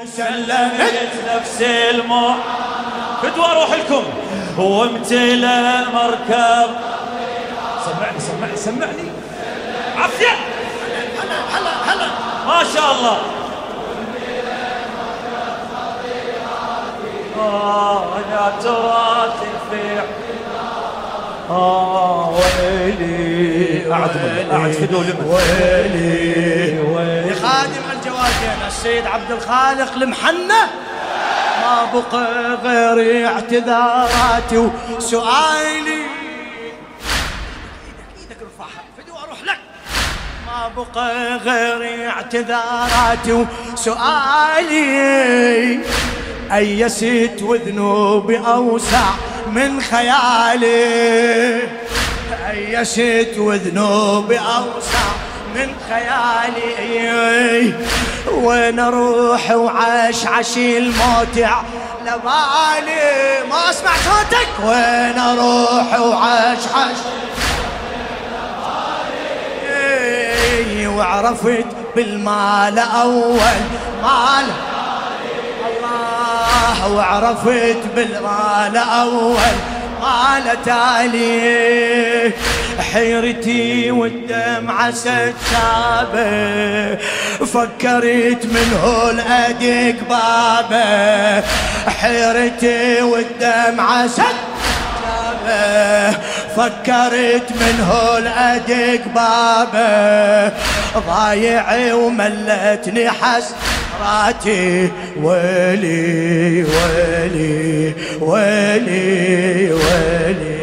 سلمت نفسي فدوى اروح لكم وامتلأ مركب. سمعني عافية. هلا ما شاء الله. يا ترى تنفع. ويلي قاعد فدوى ويلي خادم الجوادين السيد عبد الخالق المحنة. ما بقى غير اعتذاراتي وسؤالي. ايدك ارفعها فدوى اروح لك. ما بقى غير اعتذاراتي وسؤالي. أيست وذنوبي أوسع من خيالي. أيست وذنوبي أوسع من خيالي. وين اروح وعش الموت على بالي. ما اسمع صوتك. وين اروح وعش وعرفت بالمال اول مال الله. وعرفت بالمال اول مال تالي. حيرتي والدمعة سجابة. فكرت منه الأدق بابه. حيرتي والدمعة سجابة. فكرت منه الأدق بابه. ضايع وملتني حسراتي. ويلي ويلي ويلي ويلي.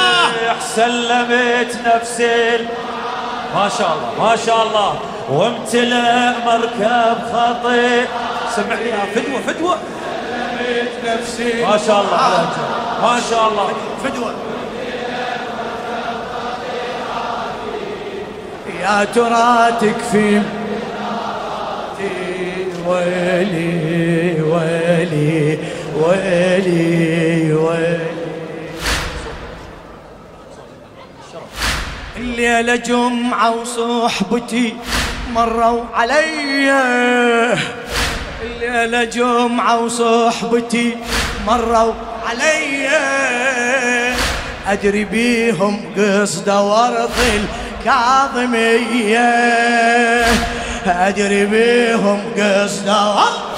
سلمت نفسي ما شاء الله ما شاء الله وامتلأ مركب خطير. سمعني يا فدوى. سلمت نفسي ما شاء الله ما شاء الله فدوى. يا ترى تكفي. ويلي ويلي ويلي ويلي. الليلة جمعة وصحبتي مروا علي. الليلة جمعة وصحبتي مروا علي. أدري بيهم قصد ورط الكاظمية. أدري بيهم قصد ورط.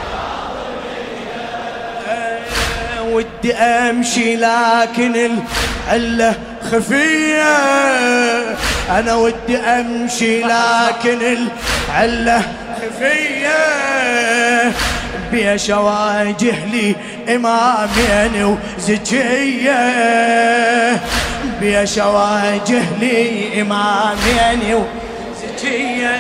ودي أمشي لكن العلة خفية. أنا ودي أمشي لكن العلة خفية. بيش أواجه لي إمامين وزكية. بيش أواجه لي إمامين وزكية.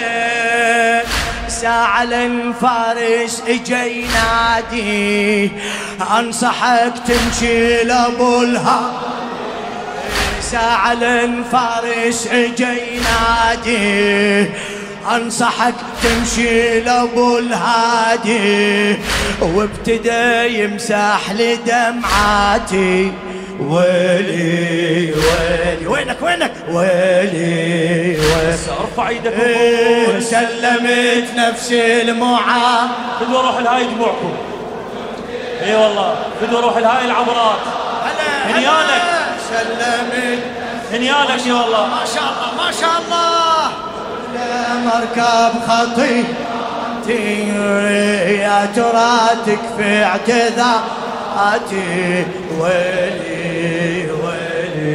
ساعة للفارس اجي ينادي. أنصحك تمشي لأبو الهادي. ساعة للفارس اجي ينادي. أنصحك تمشي لأبو الهادي. وابتدى يمسح لي دمعاتي. ويلي ويلي وينك ويلي ارفع ايدك. سلمت نفسي المعاد. بدو اروح لهاي دموعكم. اي والله بدو اروح لهاي العبرات. هنيالك سلمت هنيالك يا والله. ما شاء الله ما شاء الله. مركب خطيتي. يا ترى تكفي اعتذاراتي. ويلي ويلي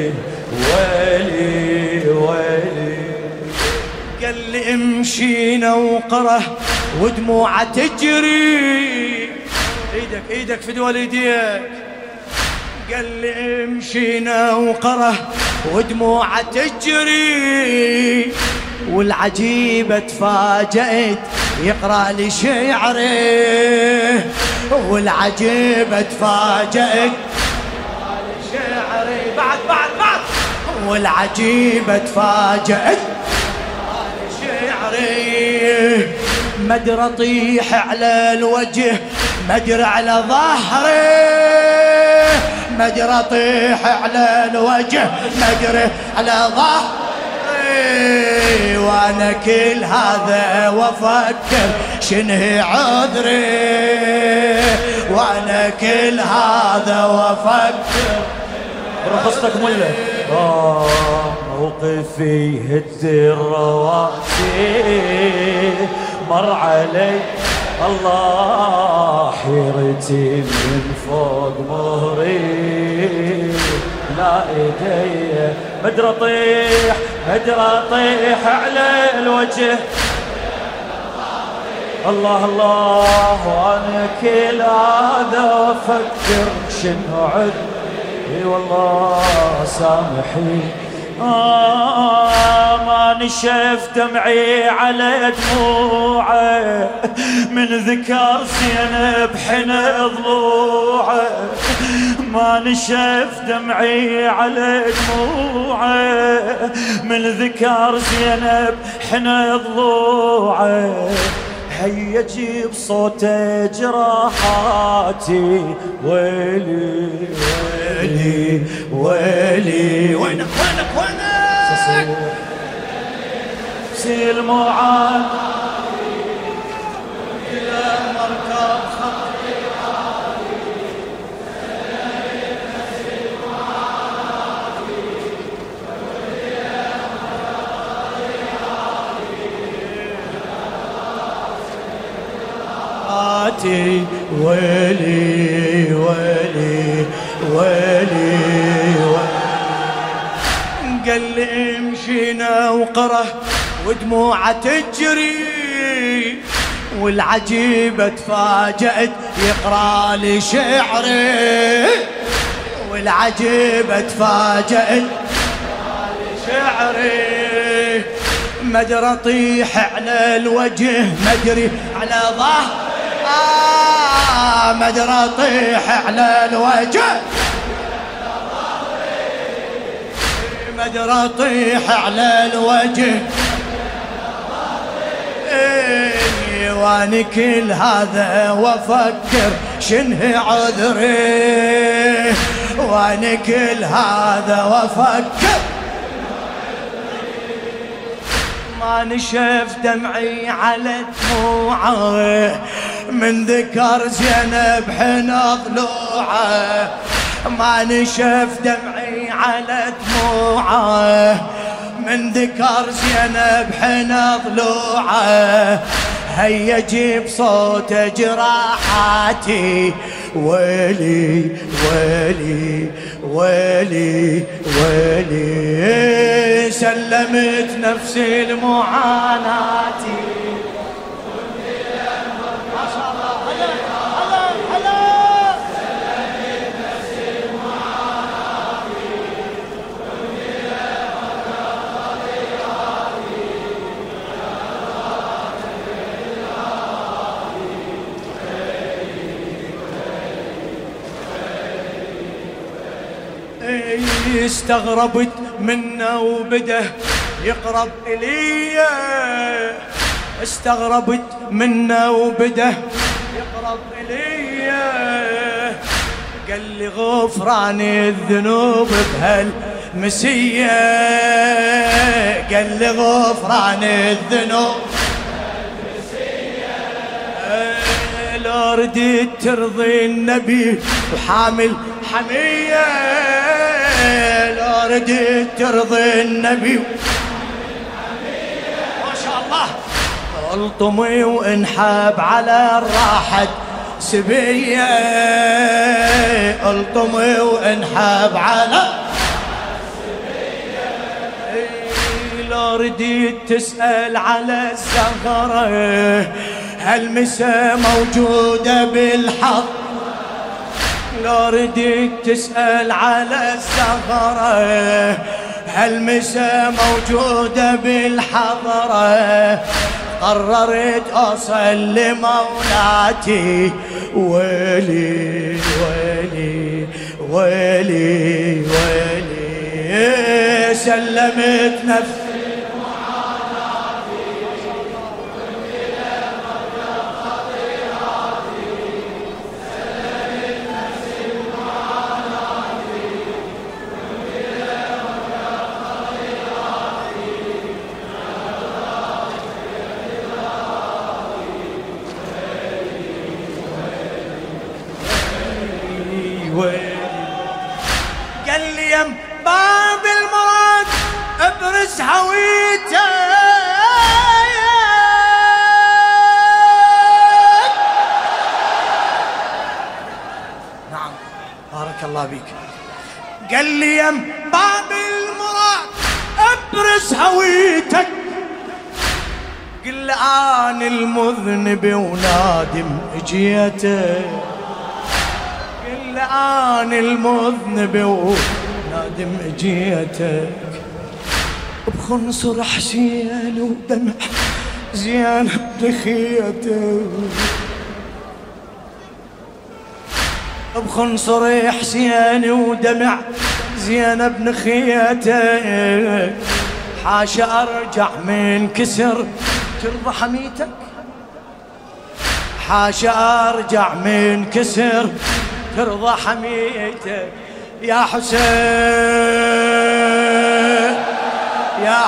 ويلي ويلي. قال لي امشينا وقره ودموعه تجري. ايدك فدوى ايديك. قال لي امشينا وقره ودموعه تجري. والعجيبة تفاجأت يقرأ لي شعري. والعجيبة تفاجأت يقرأ لي شعري. بعد والعجيبة تفاجأت يقرأ لي شعري. مدري اطيح على الوجه مدري على ظهري. مدري اطيح على الوجه مدري على ظهري. وانا كل هذا وافكر شنه عذري. وانا كل هذا وافكر برخصتك مله. موقفي هد الرواسي مر علي الله حيرتي من فوق مهري لا ايدي مدري اطيح على الوجه الله الله وانا كل هذا افكر شنو عد اي والله سامحي ما نشف دمعي على دموعه من ذكر زينب حن ضلوعه ما نشف دمعي على دموعه من ذكر زينب حن ضلوعه هيا جيب صوت جراحاتي ويلي ويلي ويلي وينك سيل معان إلى مركب خطي ويلي ويلي ويلي قال لي امشينا وقره ودموعه تجري والعجيبه تفاجأت يقرا لي شعري والعجيبه تفاجأت يقرا لي شعري ما ادري اطيح على الوجه ما ادري على ظهر ما ادري اطيح على الوجه ما ادري اطيح على الوجه وانا كل هذا وافكر شنه عذري وانا كل هذا وافكر ما نشف دمعي على دموعه من ذكر زينب حين ضلوعه ما نشف دمعي على دموعه من ذكر زينب حين ضلوعه هيا جيب صوت جراحاتي ويلي ويلي ويلي ويلي سلمت نفسي لمعاناتي ما شاء الله هلا هلا هلا سلمت نفسي لمعاناتي استغربت منه وبده يقرب إلي استغربت منه وبده يقرب إلي قال لي غفران الذنوب بهالمسية قال لي غفران الذنوب لو رديت ترضي النبي وحامل حمية لو رديت ترضي النبي ما شاء الله الطمي وانحب على الراحة سبية الطمي وانحب على سبية لو رديت تسأل على الزهرة هالمسا موجودة بالحظ لو رديت تسأل على الزهرة هالمسا موجودة بالحضرة قررت أوصل لمولاتي ويلي ويلي ويلي ويلي سلمت نفسي ويلي. قال لي يم باب المراد ابرز هويتك. نعم بارك الله بك. قال لي يم باب المراد ابرز هويتك. قل انا المذنب ونادم اجيتك. قل انا المذنب ونادم اجيتك. بخنصر حسين ودمع زينب بخيتك. بخنصر حسين ودمع زينب نخيتك. حاشا ارجع من كسر ترضى حميتك. حاشا ارجع من كسر ترضى حميتك. يا حسين يا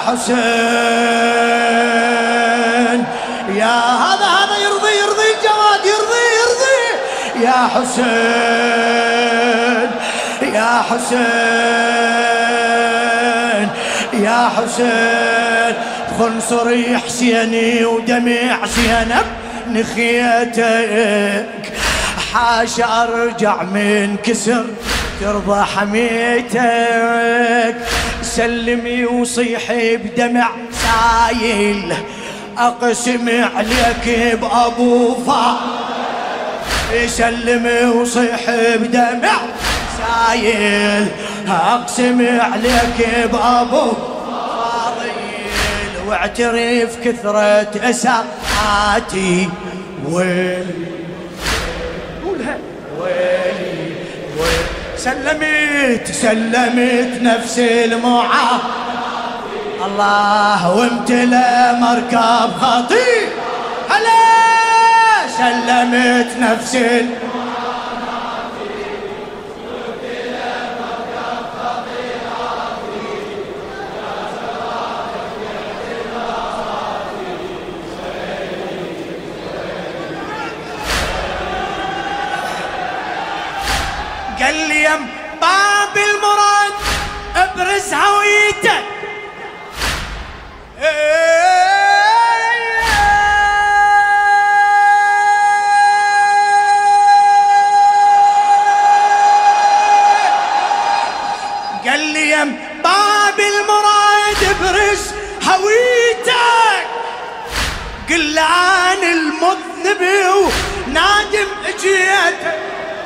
حسين يا هذا يرضي الجواد يرضي. يا حسين يا حسين يا حسين. خنصري حسيني ودمع زينب نخيتك. حاشا ارجع من كسر ترضى حميتك. سلمي وصيحي بدمع سايل اقسم عليك بابو فاضل. سلمي وصيحي بدمع سايل اقسم عليك بابو فاضل. واعترف كثرة اساءاتي ويلي. قولها ويلي ويلي. سلمت نفسي المعافى الله وامتلى مركب خطير. هلا سلمت نفسي قال لي يم باب المراد ابرز هويتك. قال لي يم باب المراد ابرز هويتك. قل عن المذنب ونادم اجيتك.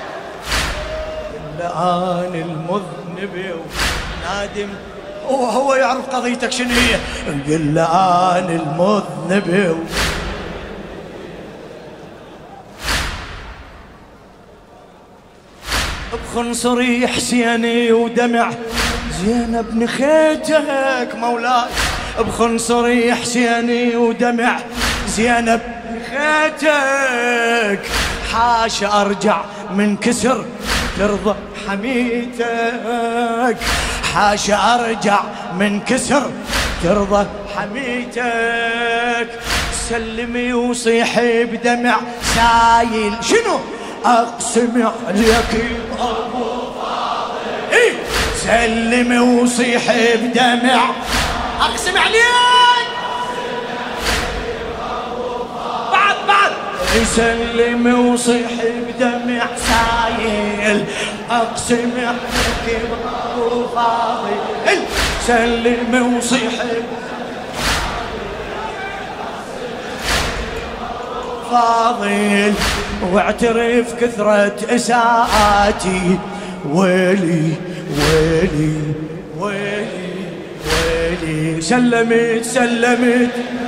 الآن المذنب ونادم وهو يعرف قضيتك شنو هي. قل الآن المذنب بخنصري حسيني ودمع زينب نخيتك مولاي. بخنصري حسيني ودمع زينب نخيتك. حاشا ارجع من كسر ترضى حميتك. حاشا ارجع من كسر ترضى حميتك. سلمي وصيحي بدمع سايل شنو اقسم عليك ابو فاضل. إيه سلمي وصيحي بدمع اقسم عليك. بعد سلمي وصيحي بدمع سايل اقسم عليك ابو فاضل. سلمي وصيحي فاضل. واعترف كثرة اساءاتي ويلي ويلي ويلي ويلي. سلمت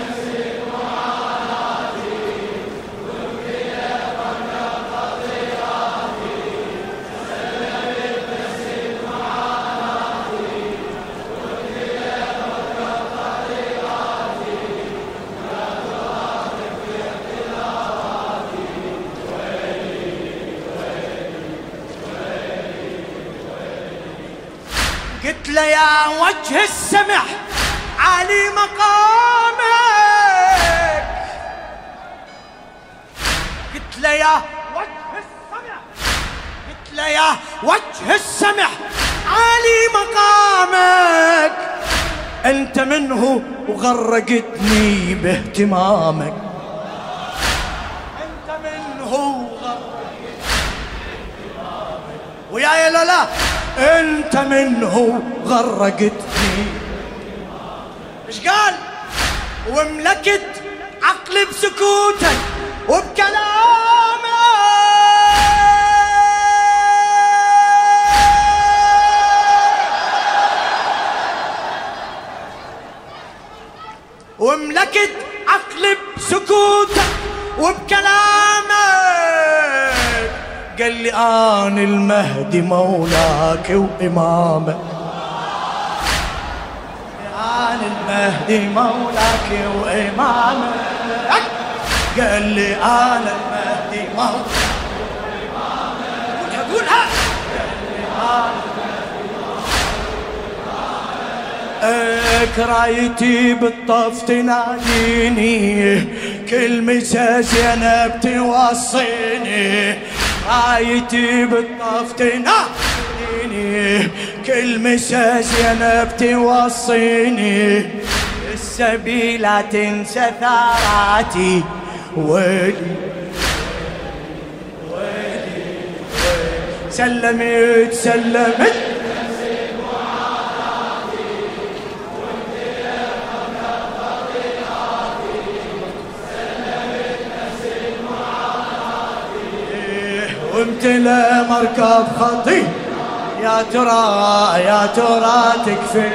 قلت له يا وجه السمح عالي مقامك. قلت له يا وجه السمح قلت حفلة يا وجه السمح عالي مقامك، انت منه وغرقتني باهتمامك، انت منه وغرقتني باهتمامك، ويا لا لا انت منه غرقتني. ايش قال؟ وملكت عقلي بسكوتك وبكلامك، وملكت عقلي بسكوتك وبكلامك، قال لي أنا المهدي مولاك وإمامك، أنا المهدي مولاك وإمامك، قال لي أنا المهدي مولاك وإمامك، قولها كرايتي بالطف تناديني، كل مسا زينب توصيني، رايتي بالطف تناديني، كل مسا زينب توصيني، السبيل لا تنسى ثاراتي، ويلي ويلي سلمت سلمت وامتلأ مركب خطي، يا ترى يا ترى تكفي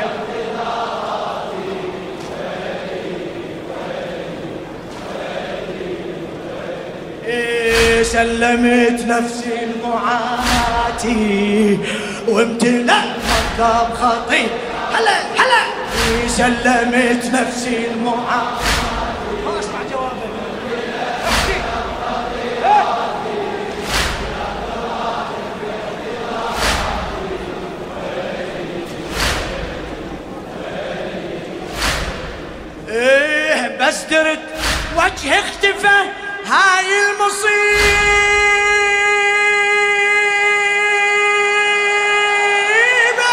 سلمت نفسي المعاناتي، وامتلأ مركب خطي، هلا هلا سلمت نفسي المعاناتي. ما اسمع جوابك. بس درت وجه اختفى هاي المصيبة،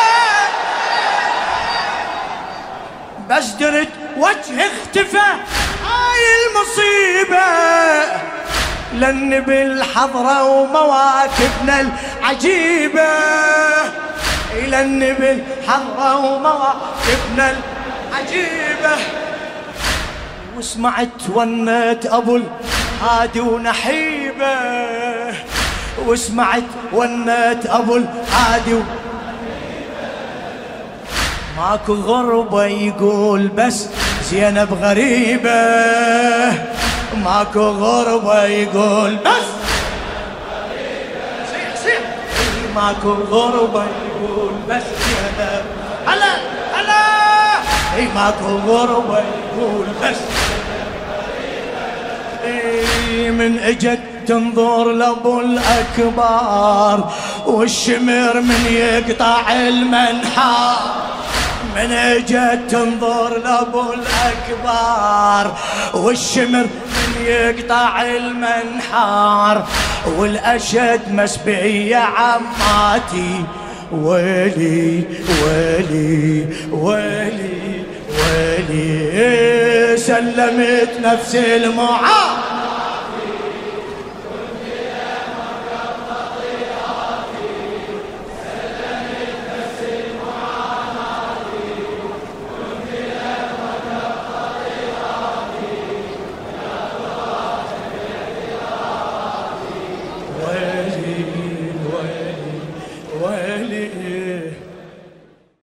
بس درت وجه اختفى هاي المصيبة، لأن بالحضرة ومواكبنا العجيبة، لأن بالحضرة ومواكبنا العجيبة، وسمعت ونت أبو الهادي ونحيبة، وسمعت ونت أبو الهادي ونحيبة، ماكو غربة يقول بس زينب غريبة، ماكو غربة يقول بس صيح صيح، ماكو غربة يقول بس زينب، هلا هلا ماكو غربة يقول بس من اجت تنظر لابو الاكبار، والشمر من يقطع المنحار، من اجت تنظر لابو الاكبار، والشمر من يقطع المنحار، والاشد مسبية عماتي، ويلي ويلي ويلي ويلي سلمت نفسي المعاد،